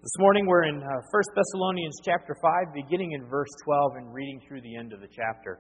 This morning we're in 1 Thessalonians chapter 5, beginning in verse 12 and reading through the end of the chapter.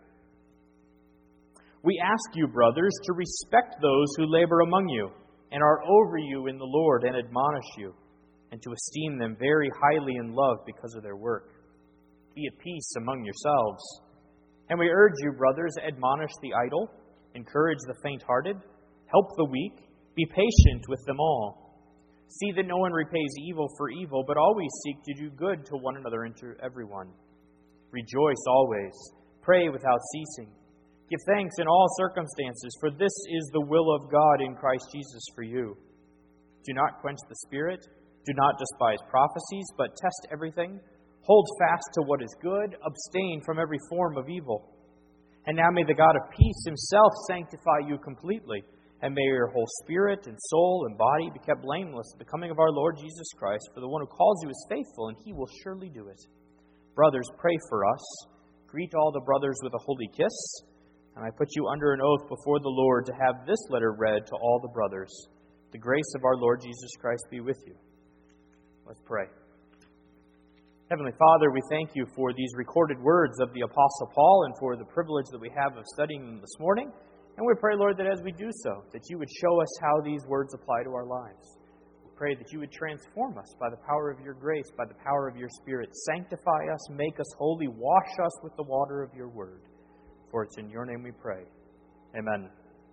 We ask you, brothers, to respect those who labor among you and are over you in the Lord and admonish you, and to esteem them very highly in love because of their work. Be at peace among yourselves. And we urge you, brothers, admonish the idle, encourage the faint-hearted, help the weak, be patient with them all. See that no one repays evil for evil, but always seek to do good to one another and to everyone. Rejoice always. Pray without ceasing. Give thanks in all circumstances, for this is the will of God in Christ Jesus for you. Do not quench the Spirit. Do not despise prophecies, but test everything. Hold fast to what is good. Abstain from every form of evil. And now may the God of peace himself sanctify you completely, and may your whole spirit and soul and body be kept blameless at the coming of our Lord Jesus Christ. For the one who calls you is faithful, and he will surely do it. Brothers, pray for us. Greet all the brothers with a holy kiss. And I put you under an oath before the Lord to have this letter read to all the brothers. The grace of our Lord Jesus Christ be with you. Let's pray. Heavenly Father, we thank you for these recorded words of the Apostle Paul and for the privilege that we have of studying them this morning. And we pray, Lord, that as we do so, that you would show us how these words apply to our lives. We pray that you would transform us by the power of your grace, by the power of your Spirit. Sanctify us, make us holy, wash us with the water of your word. For it's in your name we pray. Amen.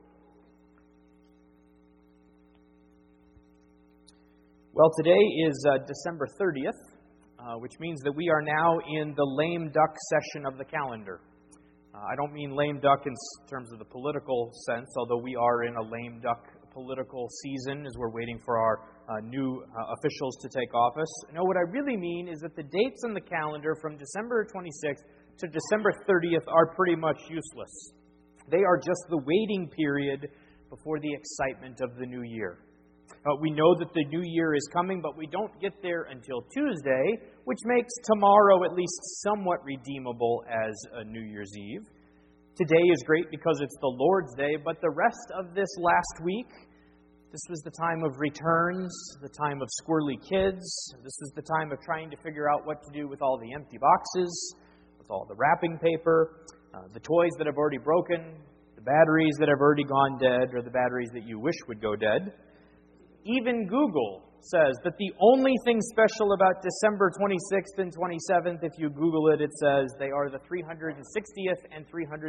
Well, today is December 30th, which means that we are now in the lame duck session of the calendar. I don't mean lame duck in terms of the political sense, although we are in a lame duck political season as we're waiting for our new officials to take office. No, what I really mean is that the dates on the calendar from December 26th to December 30th are pretty much useless. They are just the waiting period before the excitement of the new year. We know that the new year is coming, but we don't get there until Tuesday, which makes tomorrow at least somewhat redeemable as a New Year's Eve. Today is great because it's the Lord's Day, but the rest of this last week, this was the time of returns, the time of squirrely kids. This was the time of trying to figure out what to do with all the empty boxes, with all the wrapping paper, the toys that have already broken, the batteries that have already gone dead, or the batteries that you wish would go dead. Even Google says that the only thing special about December 26th and 27th, if you Google it, it says they are the 360th and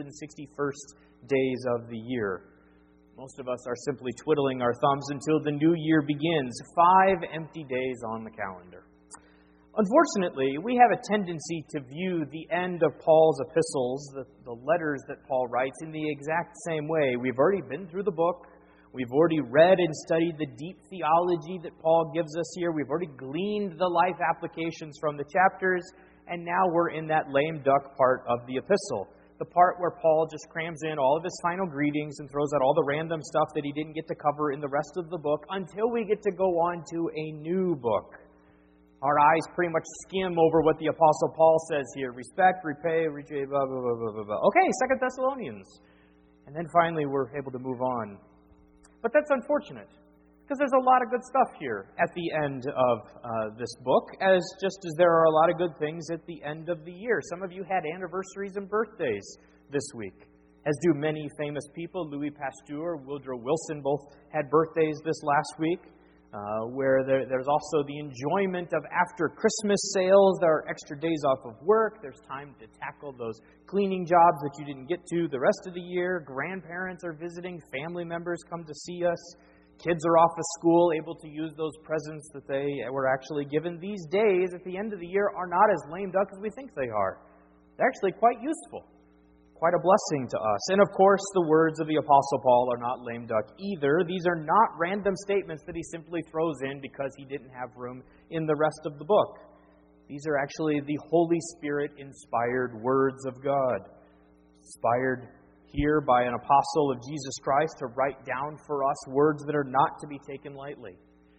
361st days of the year. Most of us are simply twiddling our thumbs until the new year begins. 5 empty days on the calendar. Unfortunately, we have a tendency to view the end of Paul's epistles, the letters that Paul writes, in the exact same way. We've already been through the book. We've already read and studied the deep theology that Paul gives us here. We've already gleaned the life applications from the chapters. And now we're in that lame duck part of the epistle. The part where Paul just crams in all of his final greetings and throws out all the random stuff that he didn't get to cover in the rest of the book until we get to go on to a new book. Our eyes pretty much skim over what the Apostle Paul says here. Respect, repay, blah, blah, blah, blah, blah, blah. Okay, 2 Thessalonians. And then finally we're able to move on. But that's unfortunate, because there's a lot of good stuff here at the end of this book, just as there are a lot of good things at the end of the year. Some of you had anniversaries and birthdays this week, as do many famous people. Louis Pasteur, Woodrow Wilson both had birthdays this last week, where there's also the enjoyment of after Christmas sales. There are extra days off of work. There's time to tackle those cleaning jobs that you didn't get to the rest of the year. Grandparents are visiting. Family members come to see us. Kids are off of school, able to use those presents that they were actually given. These days, at the end of the year, are not as lame duck as we think they are. They're actually quite useful. Quite a blessing to us. And of course, the words of the Apostle Paul are not lame duck either. These are not random statements that he simply throws in because he didn't have room in the rest of the book. These are actually the Holy Spirit-inspired words of God. Inspired here by an apostle of Jesus Christ to write down for us words that are not to be taken lightly.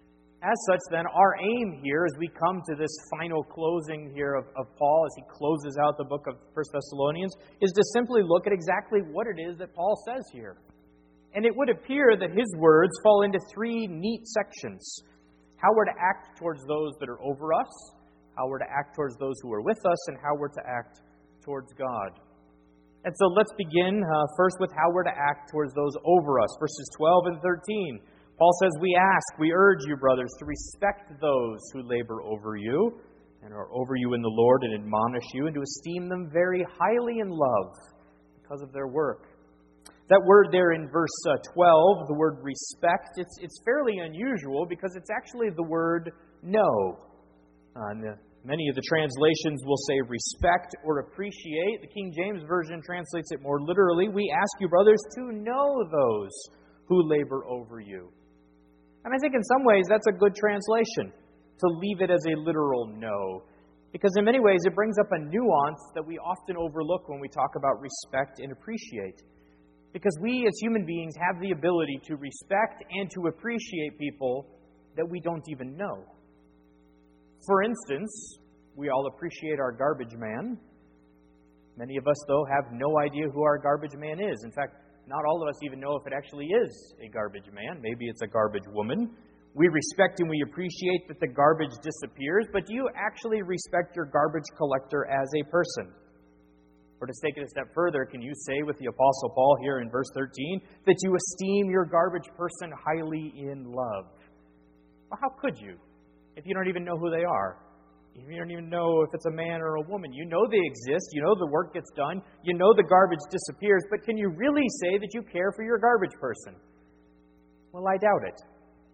As such, then, our aim here as we come to this final closing here of Paul, as he closes out the book of 1 Thessalonians, is to simply look at exactly what it is that Paul says here. And it would appear that his words fall into 3 neat sections. how we're to act towards those that are over us, how we're to act towards those who are with us, and how we're to act towards God. And so let's begin first with how we're to act towards those over us. Verses 12 and 13. Paul says, we urge you, brothers, to respect those who labor over you and are over you in the Lord and admonish you, and to esteem them very highly in love because of their work. That word there in verse 12, the word respect, it's fairly unusual because it's actually the word know. Many of the translations will say respect or appreciate. The King James Version translates it more literally. We ask you, brothers, to know those who labor over you. And I think in some ways that's a good translation, to leave it as a literal no. Because in many ways it brings up a nuance that we often overlook when we talk about respect and appreciate. Because we as human beings have the ability to respect and to appreciate people that we don't even know. For instance, we all appreciate our garbage man. Many of us, though, have no idea who our garbage man is. In fact, not all of us even know if it actually is a garbage man. Maybe it's a garbage woman. We respect and we appreciate that the garbage disappears, but do you actually respect your garbage collector as a person? Or to take it a step further, can you say with the Apostle Paul here in verse 13 that you esteem your garbage person highly in love? Well, how could you if you don't even know who they are? If you don't even know if it's a man or a woman. You know they exist. You know the work gets done. You know the garbage disappears. But can you really say that you care for your garbage person? Well, I doubt it.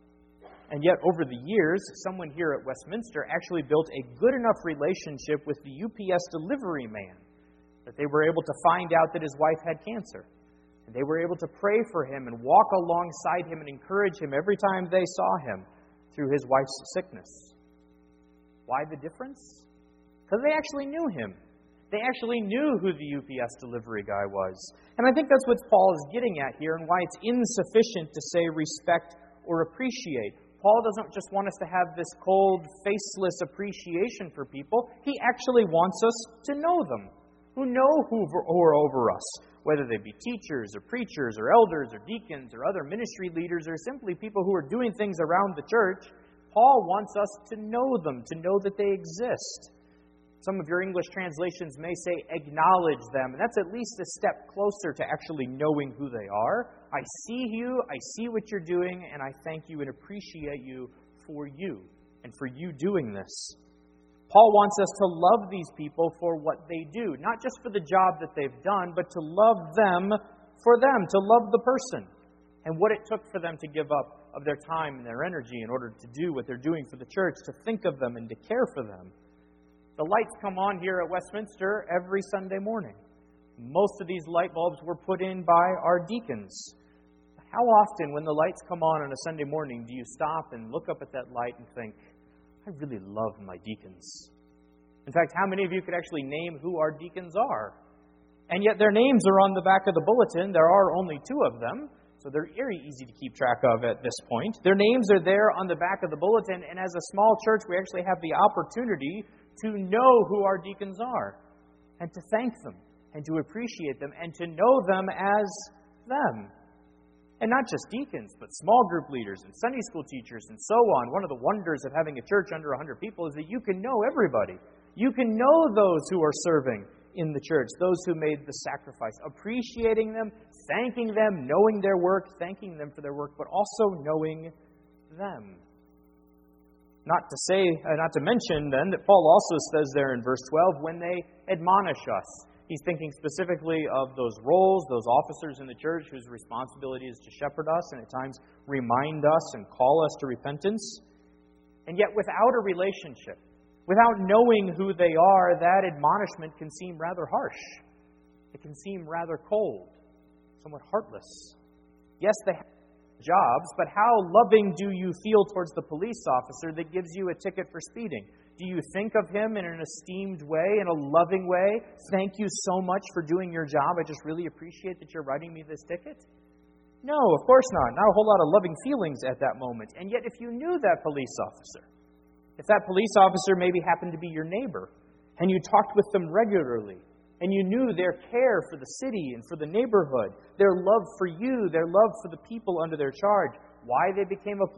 And yet, over the years, someone here at Westminster actually built a good enough relationship with the UPS delivery man that they were able to find out that his wife had cancer. And they were able to pray for him and walk alongside him and encourage him every time they saw him through his wife's sickness. Why the difference? Because they actually knew him. They actually knew who the UPS delivery guy was. And I think that's what Paul is getting at here and why it's insufficient to say respect or appreciate. Paul doesn't just want us to have this cold, faceless appreciation for people. He actually wants us to know them, who know who are over us, whether they be teachers or preachers or elders or deacons or other ministry leaders or simply people who are doing things around the church. Paul wants us to know them, to know that they exist. Some of your English translations may say acknowledge them, and that's at least a step closer to actually knowing who they are. I see you, I see what you're doing, and I thank you and appreciate you and for you doing this. Paul wants us to love these people for what they do, not just for the job that they've done, but to love them for them, to love the person and what it took for them to give up of their time and their energy in order to do what they're doing for the church, to think of them and to care for them. The lights come on here at Westminster every Sunday morning. Most of these light bulbs were put in by our deacons. How often when the lights come on a Sunday morning do you stop and look up at that light and think, I really love my deacons? In fact, how many of you could actually name who our deacons are? And yet their names are on the back of the bulletin. There are only 2 of them. So they're very easy to keep track of at this point. Their names are there on the back of the bulletin, and as a small church, we actually have the opportunity to know who our deacons are, and to thank them, and to appreciate them, and to know them as them. And not just deacons, but small group leaders and Sunday school teachers and so on. One of the wonders of having a church under 100 people is that you can know everybody. You can know those who are serving in the church, those who made the sacrifice, appreciating them, thanking them, knowing their work, thanking them for their work, but also knowing them. Not to mention then that Paul also says there in verse 12, when they admonish us. He's thinking specifically of those roles, those officers in the church whose responsibility is to shepherd us and at times remind us and call us to repentance. And yet without a relationship, without knowing who they are, that admonishment can seem rather harsh. It can seem rather cold, somewhat heartless. Yes, they have jobs, but how loving do you feel towards the police officer that gives you a ticket for speeding? Do you think of him in an esteemed way, in a loving way? Thank you so much for doing your job. I just really appreciate that you're writing me this ticket. No, of course not. Not a whole lot of loving feelings at that moment. And yet if you knew that police officer, if that police officer maybe happened to be your neighbor, and you talked with them regularly, and you knew their care for the city and for the neighborhood, their love for you, their love for the people under their charge, why they became a police officer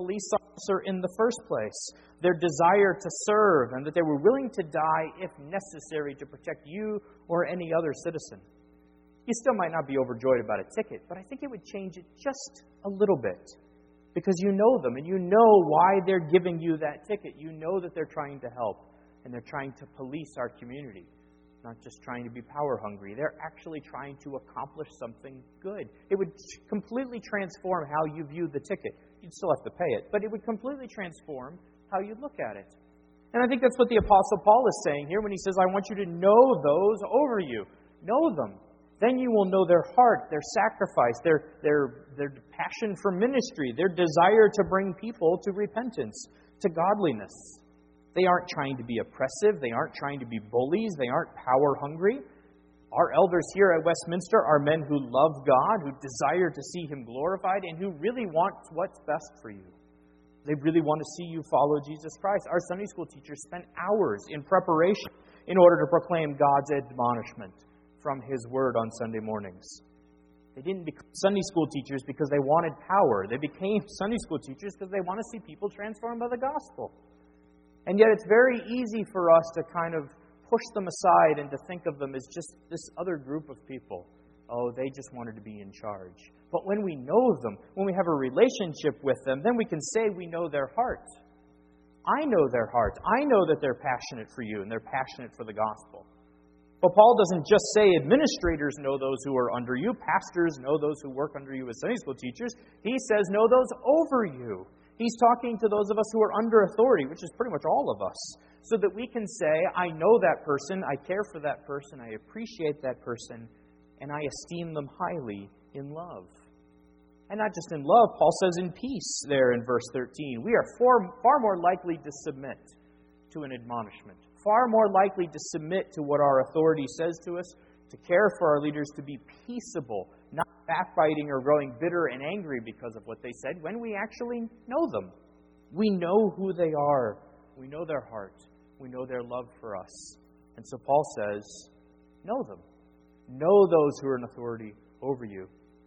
officer in the first place, their desire to serve, and that they were willing to die if necessary to protect you or any other citizen. You still might not be overjoyed about a ticket, but I think it would change it just a little bit. Because you know them, and you know why they're giving you that ticket. You know that they're trying to help, and they're trying to police our community. Not just trying to be power hungry. They're actually trying to accomplish something good. It would completely transform how you view the ticket. You'd still have to pay it, but it would completely transform how you look at it. And I think that's what the Apostle Paul is saying here when he says, I want you to know those over you. Know them. Then you will know their heart, their sacrifice, their passion for ministry, their desire to bring people to repentance, to godliness. They aren't trying to be oppressive. They aren't trying to be bullies. They aren't power hungry. Our elders here at Westminster are men who love God, who desire to see Him glorified, and who really want what's best for you. They really want to see you follow Jesus Christ. Our Sunday school teachers spent hours in preparation in order to proclaim God's admonishment from His Word on Sunday mornings. They didn't become Sunday school teachers because they wanted power. They became Sunday school teachers because they want to see people transformed by the gospel. And yet it's very easy for us to kind of push them aside and to think of them as just this other group of people. Oh, they just wanted to be in charge. But when we know them, when we have a relationship with them, then we can say we know their heart. I know their heart. I know that they're passionate for you and they're passionate for the gospel. But Paul doesn't just say administrators know those who are under you, pastors know those who work under you as Sunday school teachers. He says know those over you. He's talking to those of us who are under authority, which is pretty much all of us, so that we can say, I know that person, I care for that person, I appreciate that person, and I esteem them highly in love. And not just in love, Paul says in peace there in verse 13. We are far more likely to submit to an admonishment, far more likely to submit to what our authority says to us, to care for our leaders, to be peaceable, not backbiting or growing bitter and angry because of what they said, when we actually know them. We know who they are. We know their heart. We know their love for us. And so Paul says, know them. Know those who are in authority over you.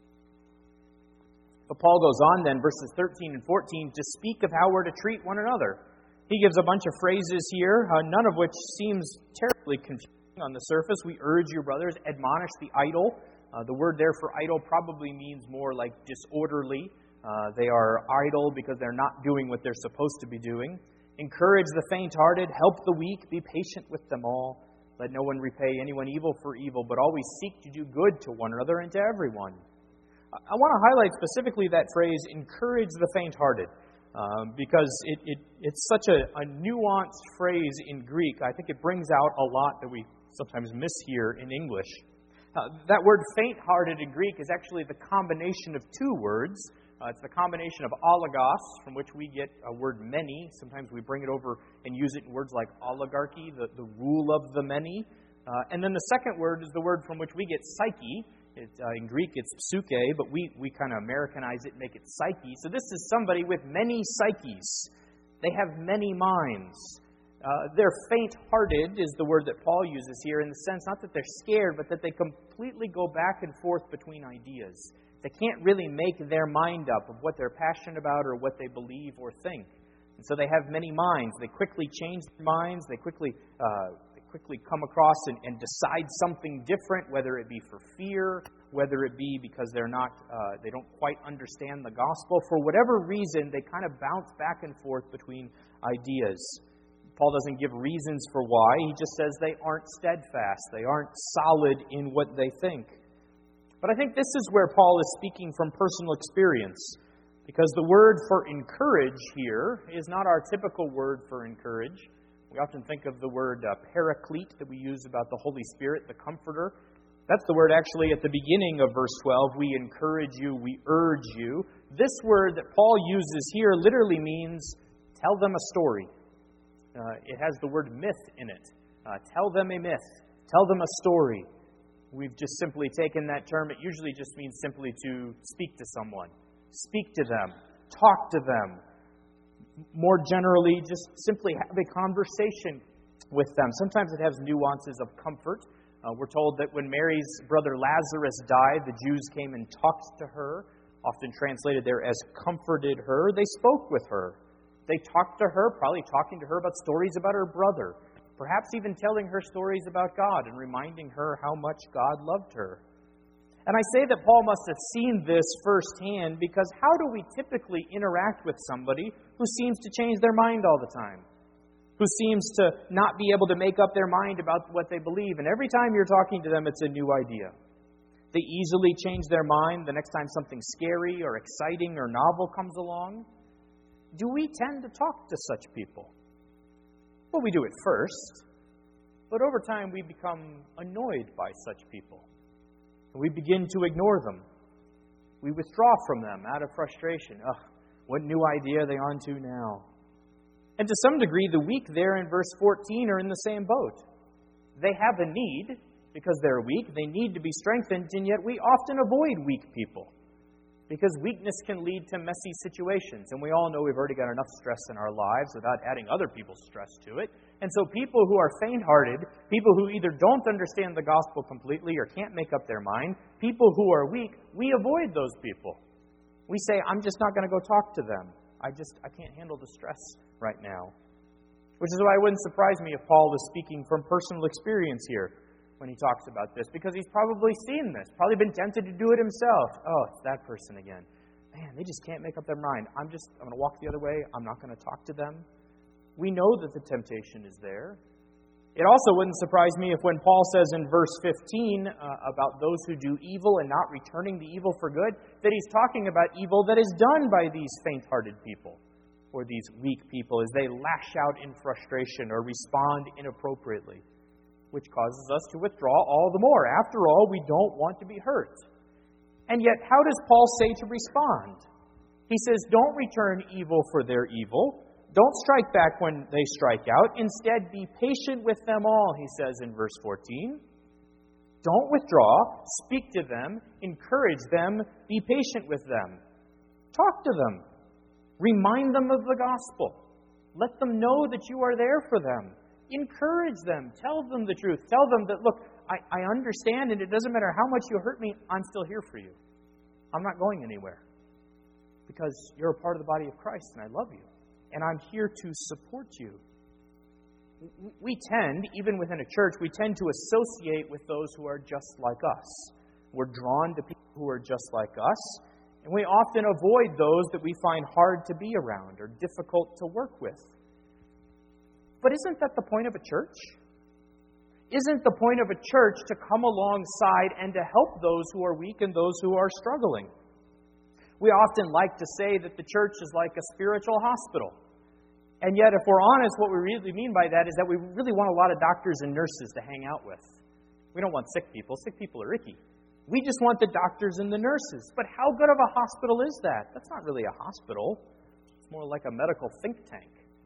But Paul goes on then, verses 13 and 14, to speak of how we're to treat one another. He gives a bunch of phrases here, none of which seems terribly confusing on the surface. We urge you, brothers, admonish the idle. The word there for idle probably means more like disorderly. They are idle because they're not doing what they're supposed to be doing. Encourage the faint-hearted, help the weak, be patient with them all. Let no one repay anyone evil for evil, but always seek to do good to one another and to everyone. I want to highlight specifically that phrase, encourage the faint-hearted, because it's such a nuanced phrase in Greek. I think it brings out a lot that we sometimes miss here in English. That word faint-hearted in Greek is actually the combination of two words. It's the combination of oligos, from which we get a word many. Sometimes we bring it over and use it in words like oligarchy, the rule of the many. And then the second word is the word from which we get psyche. In Greek, it's psyche, but we kind of Americanize it and make it psyche. So this is somebody with many psyches. They have many minds. They're faint-hearted is the word that Paul uses here, in the sense not that they're scared, but that they completely go back and forth between ideas. They can't really make their mind up of what they're passionate about or what they believe or think. And so they have many minds. They quickly change their minds. They quickly come across and decide something different, whether it be for fear, whether it be because they don't quite understand the gospel. For whatever reason, they kind of bounce back and forth between ideas. Paul doesn't give reasons for why. He just says they aren't steadfast. They aren't solid in what they think. But I think this is where Paul is speaking from personal experience, because the word for encourage here is not our typical word for encourage. We often think of the word paraclete that we use about the Holy Spirit, the Comforter. That's the word actually at the beginning of verse 12. We encourage you, we urge you. This word that Paul uses here literally means tell them a story. It has the word myth in it. Tell them a myth. Tell them a story. We've just simply taken that term. It usually just means simply to speak to someone. Speak to them. Talk to them. More generally, just simply have a conversation with them. Sometimes it has nuances of comfort. We're told that when Mary's brother Lazarus died, the Jews came and talked to her, often translated there as comforted her. They spoke with her. They talked to her, probably talking to her about stories about her brother, perhaps even telling her stories about God and reminding her how much God loved her. And I say that Paul must have seen this firsthand because how do we typically interact with somebody who seems to change their mind all the time? Who seems to not be able to make up their mind about what they believe. And every time you're talking to them, it's a new idea. They easily change their mind the next time something scary or exciting or novel comes along. Do we tend to talk to such people? Well, we do at first, but over time we become annoyed by such people. We begin to ignore them. We withdraw from them out of frustration. Ugh, what new idea are they on to now? And to some degree, the weak there in verse 14 are in the same boat. They have a need because they're weak. They need to be strengthened, and yet we often avoid weak people because weakness can lead to messy situations. And we all know we've already got enough stress in our lives without adding other people's stress to it. And so people who are faint-hearted, people who either don't understand the gospel completely or can't make up their mind, people who are weak, we avoid those people. We say, I'm just not going to go talk to them. I can't handle the stress right now. Which is why it wouldn't surprise me if Paul was speaking from personal experience here when he talks about this, because he's probably seen this, probably been tempted to do it himself. Oh, it's that person again. Man, they just can't make up their mind. I'm going to walk the other way. I'm not going to talk to them. We know that the temptation is there. It also wouldn't surprise me if when Paul says in verse 15 about those who do evil and not returning the evil for good, that he's talking about evil that is done by these faint-hearted people or these weak people as they lash out in frustration or respond inappropriately, which causes us to withdraw all the more. After all, we don't want to be hurt. And yet, how does Paul say to respond? He says, don't return evil for their evil. Don't strike back when they strike out. Instead, be patient with them all, he says in verse 14. Don't withdraw. Speak to them. Encourage them. Be patient with them. Talk to them. Remind them of the gospel. Let them know that you are there for them. Encourage them. Tell them the truth. Tell them that, look, I understand, and it doesn't matter how much you hurt me, I'm still here for you. I'm not going anywhere. Because you're a part of the body of Christ, and I love you. And I'm here to support you. We tend, even within a church, we tend to associate with those who are just like us. We're drawn to people who are just like us. And we often avoid those that we find hard to be around or difficult to work with. But isn't that the point of a church? Isn't the point of a church to come alongside and to help those who are weak and those who are struggling? We often like to say that the church is like a spiritual hospital. And yet, if we're honest, what we really mean by that is that we really want a lot of doctors and nurses to hang out with. We don't want sick people. Sick people are icky. We just want the doctors and the nurses. But how good of a hospital is that? That's not really a hospital. It's more like a medical think tank.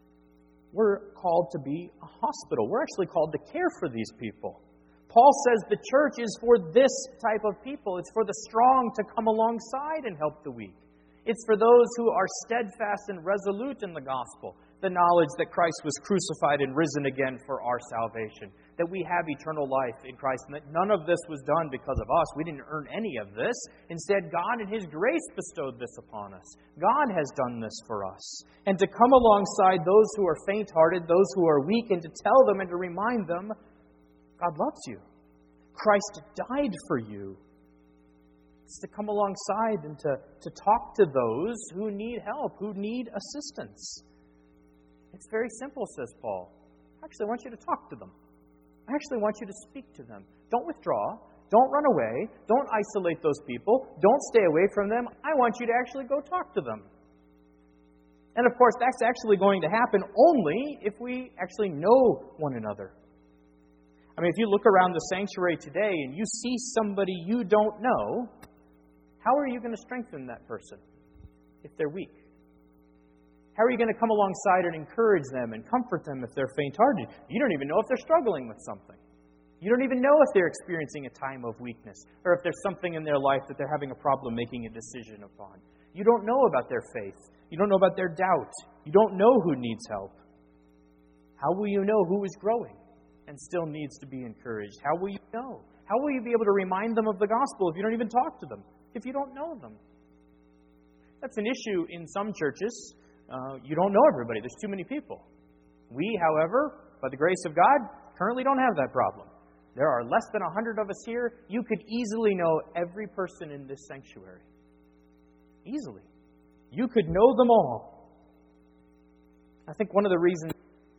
We're called to be a hospital. We're actually called to care for these people. Paul says the church is for this type of people. It's for the strong to come alongside and help the weak. It's for those who are steadfast and resolute in the gospel, the knowledge that Christ was crucified and risen again for our salvation, that we have eternal life in Christ, and that none of this was done because of us. We didn't earn any of this. Instead, God in His grace bestowed this upon us. God has done this for us. And to come alongside those who are faint-hearted, those who are weak, and to tell them and to remind them, God loves you. Christ died for you. It's to come alongside and to talk to those who need help, who need assistance. It's very simple, says Paul. I actually want you to talk to them. I actually want you to speak to them. Don't withdraw. Don't run away. Don't isolate those people. Don't stay away from them. I want you to actually go talk to them. And of course, that's actually going to happen only if we actually know one another. I mean, if you look around the sanctuary today and you see somebody you don't know, how are you going to strengthen that person if they're weak? How are you going to come alongside and encourage them and comfort them if they're faint-hearted? You don't even know if they're struggling with something. You don't even know if they're experiencing a time of weakness or if there's something in their life that they're having a problem making a decision upon. You don't know about their faith. You don't know about their doubt. You don't know who needs help. How will you know who is growing and still needs to be encouraged? How will you know? How will you be able to remind them of the gospel if you don't even talk to them, if you don't know them? That's an issue in some churches. you don't know everybody. There's too many people. We, however, by the grace of God, currently don't have that problem. There are less than 100 of us here. You could easily know every person in this sanctuary. Easily. You could know them all. I think one of the reasons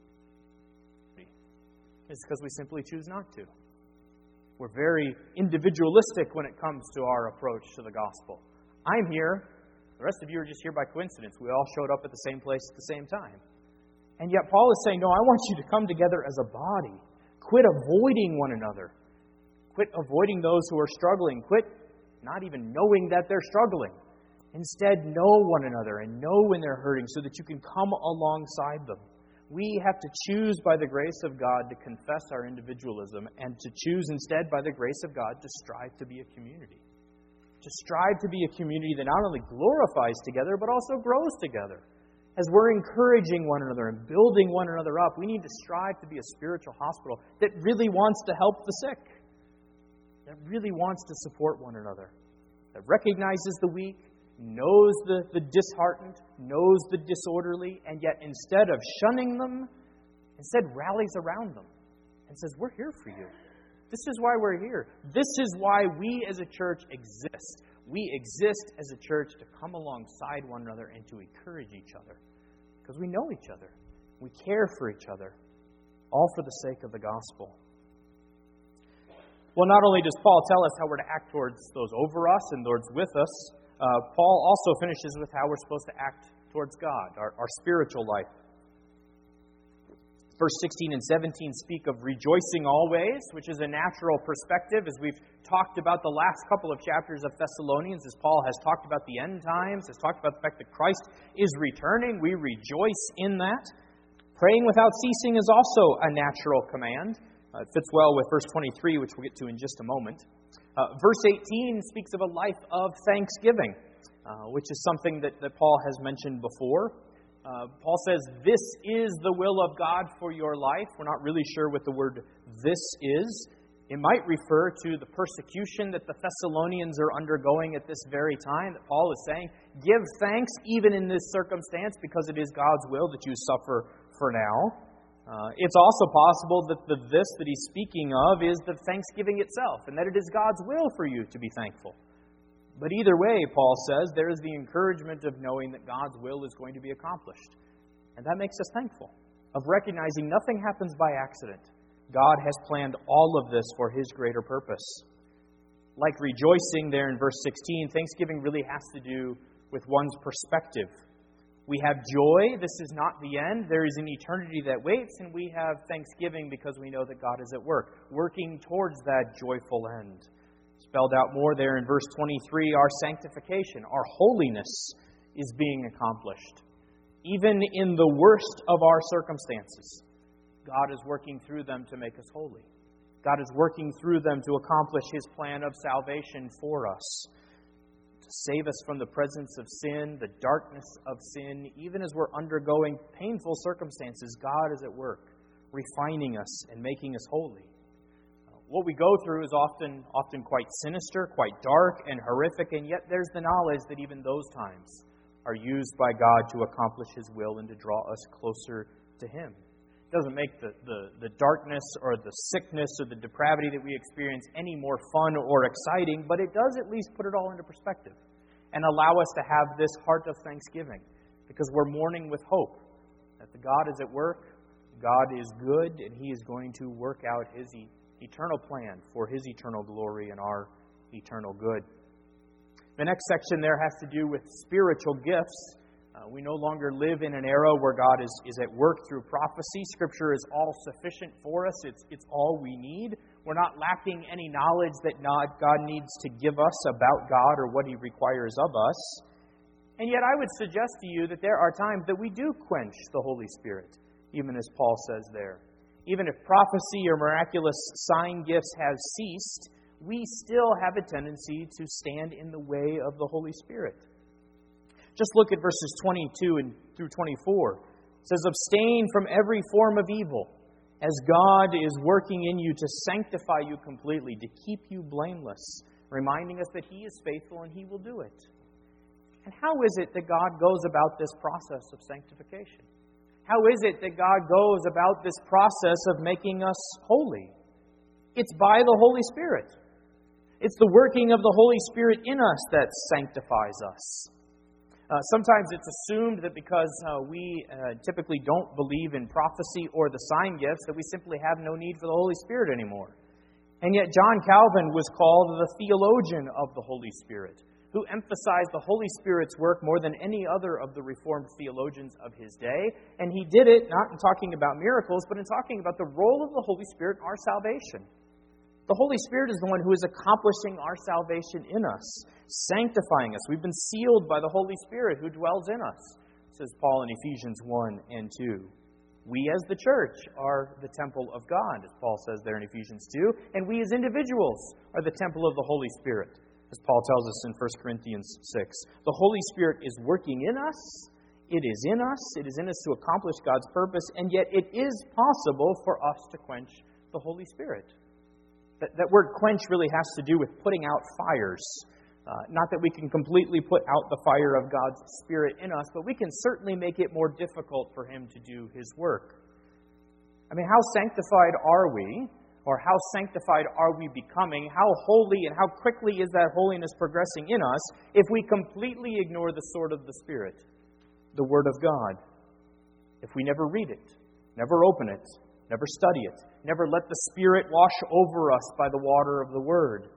is because we simply choose not to. We're very individualistic when it comes to our approach to the gospel. I'm here. The rest of you are just here by coincidence. We all showed up at the same place at the same time. And yet Paul is saying, no, I want you to come together as a body. Quit avoiding one another. Quit avoiding those who are struggling. Quit not even knowing that they're struggling. Instead, know one another and know when they're hurting so that you can come alongside them. We have to choose by the grace of God to confess our individualism and to choose instead by the grace of God to strive to be a community. To strive to be a community that not only glorifies together but also grows together. As we're encouraging one another and building one another up, we need to strive to be a spiritual hospital that really wants to help the sick, that really wants to support one another, that recognizes the weak, knows the disheartened, knows the disorderly, and yet instead of shunning them, instead rallies around them and says, we're here for you. This is why we're here. This is why we as a church exist. We exist as a church to come alongside one another and to encourage each other. Because we know each other. We care for each other. All for the sake of the gospel. Well, not only does Paul tell us how we're to act towards those over us and those with us, Paul also finishes with how we're supposed to act towards God, our spiritual life. Verse 16 and 17 speak of rejoicing always, which is a natural perspective, as we've talked about the last couple of chapters of Thessalonians, as Paul has talked about the end times, has talked about the fact that Christ is returning. We rejoice in that. Praying without ceasing is also a natural command. It fits well with verse 23, which we'll get to in just a moment. Verse 18 speaks of a life of thanksgiving, which is something that Paul has mentioned before. Paul says, this is the will of God for your life. We're not really sure what the word this is. It might refer to the persecution that the Thessalonians are undergoing at this very time, that Paul is saying, give thanks even in this circumstance because it is God's will that you suffer for now. It's also possible that the this that he's speaking of is the thanksgiving itself, and that it is God's will for you to be thankful. But either way, Paul says, there is the encouragement of knowing that God's will is going to be accomplished. And that makes us thankful, of recognizing nothing happens by accident. God has planned all of this for His greater purpose. Like rejoicing there in verse 16, thanksgiving really has to do with one's perspective. We have joy. This is not the end. There is an eternity that waits, and we have thanksgiving because we know that God is at work, working towards that joyful end. Spelled out more there in verse 23, our sanctification, our holiness is being accomplished. Even in the worst of our circumstances, God is working through them to make us holy. God is working through them to accomplish His plan of salvation for us, to save us from the presence of sin, the darkness of sin. Even as we're undergoing painful circumstances, God is at work, refining us and making us holy. What we go through is often quite sinister, quite dark and horrific, and yet there's the knowledge that even those times are used by God to accomplish His will and to draw us closer to Him. It doesn't make the darkness or the sickness or the depravity that we experience any more fun or exciting, but it does at least put it all into perspective and allow us to have this heart of thanksgiving because we're mourning with hope that the God is at work, God is good, and He is going to work out His eternal plan for His eternal glory and our eternal good. The next section there has to do with spiritual gifts. We no longer live in an era where God is at work through prophecy. Scripture is all sufficient for us. It's all we need. We're not lacking any knowledge that God needs to give us about God or what He requires of us. And yet I would suggest to you that there are times that we do quench the Holy Spirit, even as Paul says there. Even if prophecy or miraculous sign gifts have ceased, we still have a tendency to stand in the way of the Holy Spirit. Just look at verses 22 and through 24. It says, abstain from every form of evil, as God is working in you to sanctify you completely, to keep you blameless, reminding us that He is faithful and He will do it. And how is it that God goes about this process of sanctification? How is it that God goes about this process of making us holy? It's by the Holy Spirit. It's the working of the Holy Spirit in us that sanctifies us. Sometimes it's assumed that because we typically don't believe in prophecy or the sign gifts, that we simply have no need for the Holy Spirit anymore. And yet John Calvin was called the theologian of the Holy Spirit, who emphasized the Holy Spirit's work more than any other of the Reformed theologians of his day. And he did it not in talking about miracles, but in talking about the role of the Holy Spirit in our salvation. The Holy Spirit is the one who is accomplishing our salvation in us, sanctifying us. We've been sealed by the Holy Spirit who dwells in us, says Paul in Ephesians 1 and 2. We as the church are the temple of God, as Paul says there in Ephesians 2, and we as individuals are the temple of the Holy Spirit, as Paul tells us in 1 Corinthians 6. The Holy Spirit is working in us. It is in us. It is in us to accomplish God's purpose, and yet it is possible for us to quench the Holy Spirit. That word quench really has to do with putting out fires. Not that we can completely put out the fire of God's Spirit in us, but we can certainly make it more difficult for Him to do His work. I mean, how sanctified are we? Or how sanctified are we becoming? How holy and how quickly is that holiness progressing in us if we completely ignore the sword of the Spirit, the Word of God? If we never read it, never open it, never study it, never let the Spirit wash over us by the water of the Word.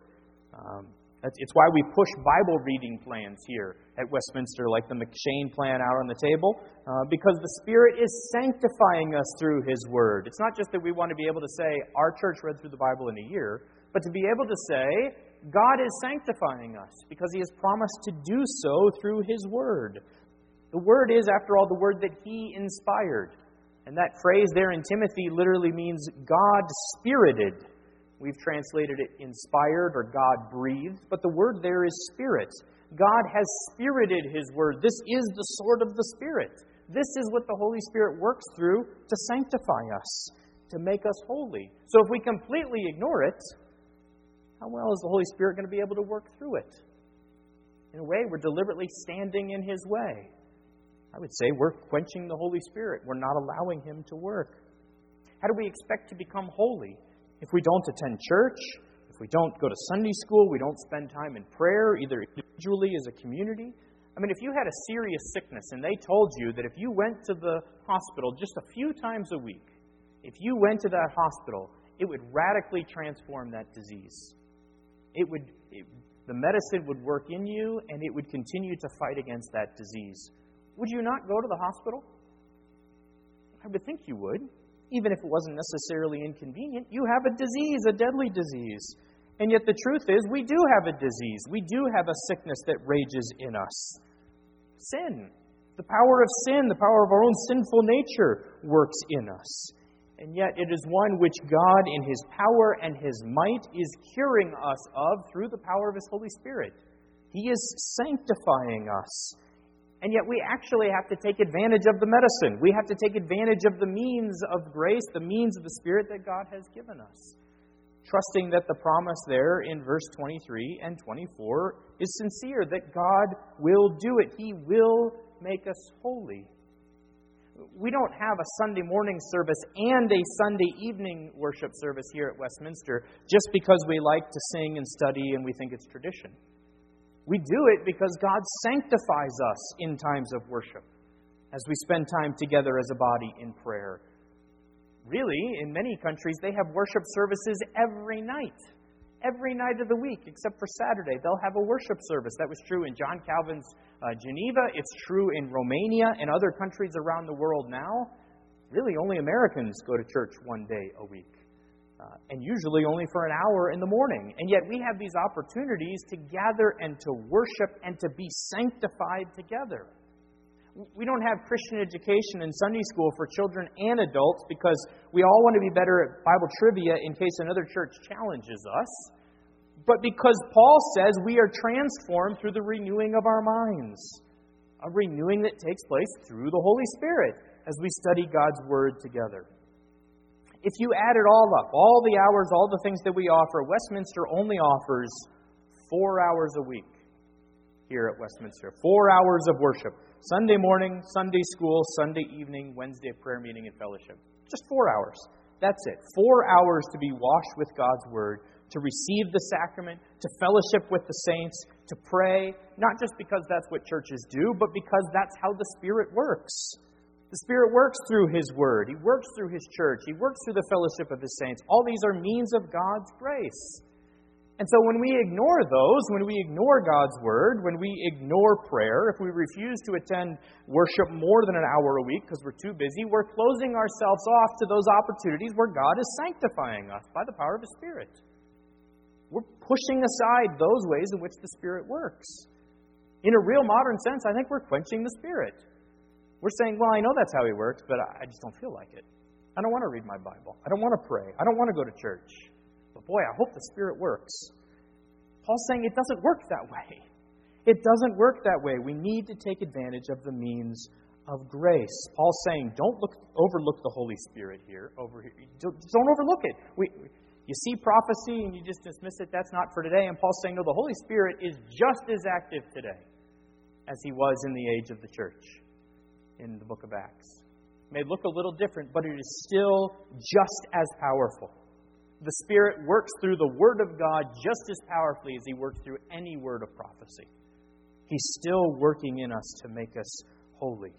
It's why we push Bible reading plans here at Westminster, like the McShane plan out on the table, because the Spirit is sanctifying us through His Word. It's not just that we want to be able to say, our church read through the Bible in a year, but to be able to say, God is sanctifying us, because He has promised to do so through His Word. The Word is, after all, the Word that He inspired. And that phrase there in Timothy literally means God-spirited. We've translated it inspired or God-breathed, but the word there is Spirit. God has spirited His Word. This is the sword of the Spirit. This is what the Holy Spirit works through to sanctify us, to make us holy. So if we completely ignore it, how well is the Holy Spirit going to be able to work through it? In a way, we're deliberately standing in His way. I would say we're quenching the Holy Spirit. We're not allowing Him to work. How do we expect to become holy? If we don't attend church, if we don't go to Sunday school, we don't spend time in prayer, either individually as a community. I mean, if you had a serious sickness and they told you that if you went to the hospital just a few times a week, if you went to that hospital, it would radically transform that disease. The medicine would work in you and it would continue to fight against that disease. Would you not go to the hospital? I would think you would, even if it wasn't necessarily inconvenient. You have a disease, a deadly disease. And yet the truth is, we do have a disease. We do have a sickness that rages in us. Sin. The power of sin, the power of our own sinful nature works in us. And yet it is one which God, in His power and His might, is curing us of through the power of His Holy Spirit. He is sanctifying us. And yet we actually have to take advantage of the medicine. We have to take advantage of the means of grace, the means of the Spirit that God has given us. Trusting that the promise there in verse 23 and 24 is sincere, that God will do it. He will make us holy. We don't have a Sunday morning service and a Sunday evening worship service here at Westminster just because we like to sing and study and we think it's tradition. We do it because God sanctifies us in times of worship as we spend time together as a body in prayer. Really, in many countries, they have worship services every night of the week, except for Saturday. They'll have a worship service. That was true in John Calvin's Geneva. It's true in Romania and other countries around the world now. Really, only Americans go to church one day a week. And usually only for an hour in the morning. And yet we have these opportunities to gather and to worship and to be sanctified together. We don't have Christian education and Sunday school for children and adults because we all want to be better at Bible trivia in case another church challenges us. But because Paul says we are transformed through the renewing of our minds. A renewing that takes place through the Holy Spirit as we study God's Word together. If you add it all up, all the hours, all the things that we offer, Westminster only offers 4 hours a week. here at Westminster. 4 hours of worship. Sunday morning, Sunday school, Sunday evening, Wednesday prayer meeting and fellowship. Just 4 hours. That's it. 4 hours to be washed with God's Word, to receive the sacrament, to fellowship with the saints, to pray, not just because that's what churches do, but because that's how the Spirit works. The Spirit works through His Word. He works through His church. He works through the fellowship of His saints. All these are means of God's grace. And so when we ignore those, when we ignore God's Word, when we ignore prayer, if we refuse to attend worship more than an hour a week because we're too busy, we're closing ourselves off to those opportunities where God is sanctifying us by the power of His Spirit. We're pushing aside those ways in which the Spirit works. In a real modern sense, I think we're quenching the Spirit. We're saying, well, I know that's how He works, but I just don't feel like it. I don't want to read my Bible. I don't want to pray. I don't want to go to church. But boy, I hope the Spirit works. Paul's saying it doesn't work that way. It doesn't work that way. We need to take advantage of the means of grace. Paul's saying, don't overlook the Holy Spirit here. Don't overlook it. You see prophecy and you just dismiss it. That's not for today. And Paul's saying, no, the Holy Spirit is just as active today as He was in the age of the church in the book of Acts. It may look a little different, but it is still just as powerful. The Spirit works through the Word of God just as powerfully as He works through any word of prophecy. He's still working in us to make us holy.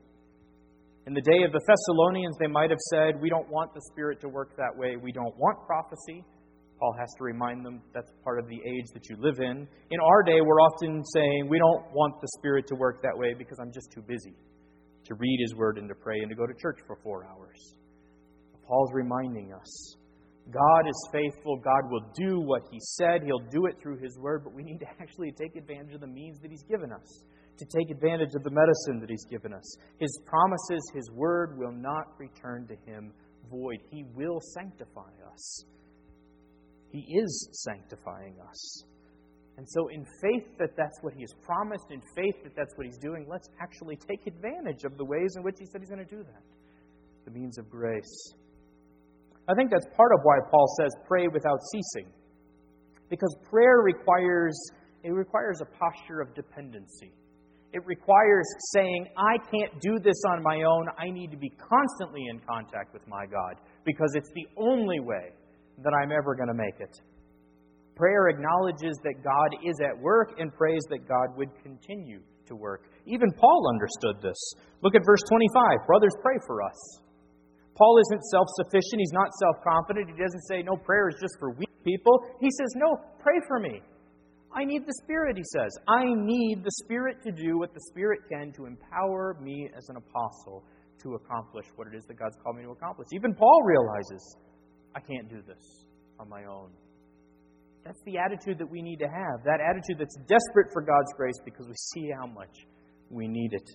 In the day of the Thessalonians, they might have said, we don't want the Spirit to work that way. We don't want prophecy. Paul has to remind them that's part of the age that you live in. In our day, we're often saying, we don't want the Spirit to work that way because I'm just too busy to read His Word and to pray and to go to church for 4 hours. But Paul's reminding us, God is faithful. God will do what He said. He'll do it through His Word, but we need to actually take advantage of the means that He's given us, to take advantage of the medicine that He's given us. His promises, His Word will not return to Him void. He will sanctify us. He is sanctifying us. And so in faith that that's what He has promised, in faith that that's what He's doing, let's actually take advantage of the ways in which He said He's going to do that. The means of grace. I think that's part of why Paul says pray without ceasing. Because prayer requires a posture of dependency. It requires saying, I can't do this on my own. I need to be constantly in contact with my God because it's the only way that I'm ever going to make it. Prayer acknowledges that God is at work and prays that God would continue to work. Even Paul understood this. Look at verse 25. Brothers, pray for us. Paul isn't self-sufficient. He's not self-confident. He doesn't say, no, prayer is just for weak people. He says, no, pray for me. I need the Spirit, he says. I need the Spirit to do what the Spirit can to empower me as an apostle to accomplish what it is that God's called me to accomplish. Even Paul realizes, I can't do this on my own. That's the attitude that we need to have. That attitude that's desperate for God's grace because we see how much we need it.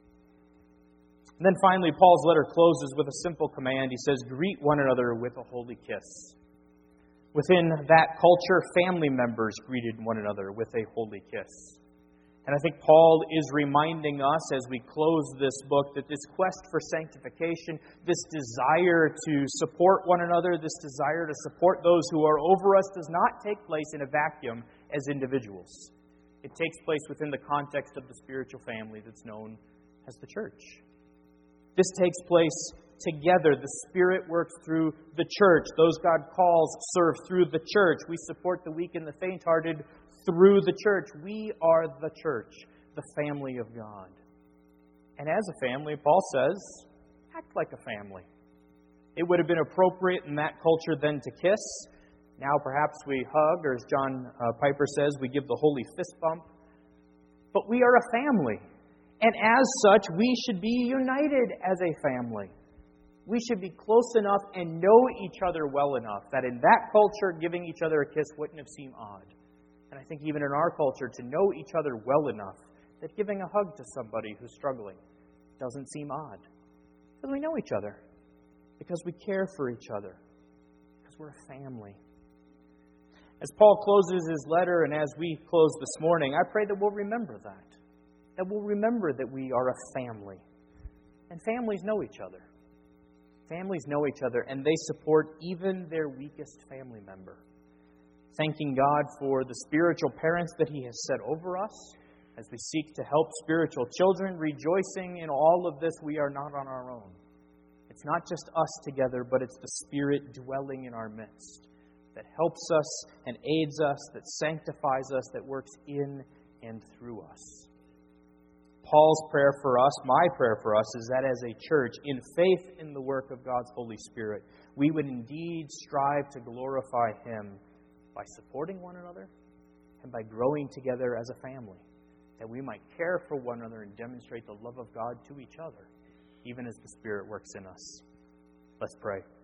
And then finally, Paul's letter closes with a simple command. He says, greet one another with a holy kiss. Within that culture, family members greeted one another with a holy kiss. And I think Paul is reminding us as we close this book that this quest for sanctification, this desire to support one another, this desire to support those who are over us does not take place in a vacuum as individuals. It takes place within the context of the spiritual family that's known as the church. This takes place together. The Spirit works through the church. Those God calls serve through the church. We support the weak and the faint-hearted through the church. We are the church, the family of God. And as a family, Paul says, act like a family. It would have been appropriate in that culture then to kiss. Now perhaps we hug, or as John Piper says, we give the holy fist bump. But we are a family. And as such, we should be united as a family. We should be close enough and know each other well enough that in that culture, giving each other a kiss wouldn't have seemed odd. And I think even in our culture, to know each other well enough that giving a hug to somebody who's struggling doesn't seem odd. Because we know each other. Because we care for each other. Because we're a family. As Paul closes his letter and as we close this morning, I pray that we'll remember that. That we'll remember that we are a family. And families know each other. Families know each other, and they support even their weakest family member. Thanking God for the spiritual parents that He has set over us, As we seek to help spiritual children, rejoicing in all of this, we are not on our own. It's not just us together, but it's the Spirit dwelling in our midst that helps us and aids us, that sanctifies us, that works in and through us. Paul's prayer for us, my prayer for us, is that as a church, in faith in the work of God's Holy Spirit, we would indeed strive to glorify Him by supporting one another and by growing together as a family, that we might care for one another and demonstrate the love of God to each other, even as the Spirit works in us. Let's pray.